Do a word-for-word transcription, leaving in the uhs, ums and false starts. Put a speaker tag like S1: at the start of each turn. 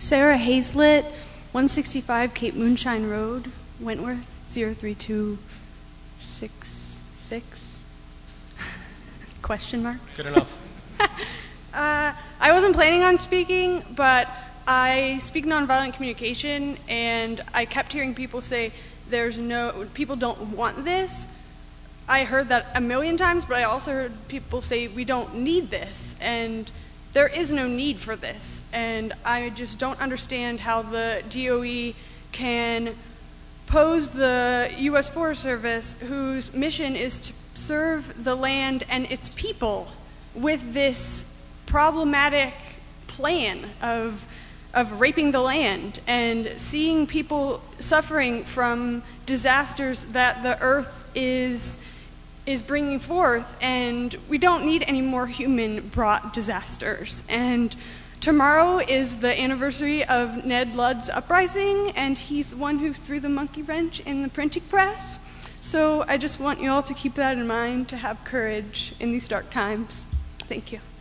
S1: Sarah Hazlett, one sixty-five Cape Moonshine Road, Wentworth, zero three two six six. Question mark?
S2: Good enough.
S1: uh, I wasn't planning on speaking, but I speak nonviolent communication, and I kept hearing people say, there's no, people don't want this. I heard that a million times, but I also heard people say, we don't need this, and there is no need for this. And I just don't understand how the D O E can pose the U S Forest Service, whose mission is to serve the land and its people, with this problematic plan of of raping the land and seeing people suffering from disasters that the earth is is bringing forth, and we don't need any more human-brought disasters. And tomorrow is the anniversary of Ned Ludd's uprising, and he's the one who threw the monkey wrench in the printing press. So I just want you all to keep that in mind, to have courage in these dark times. Thank you.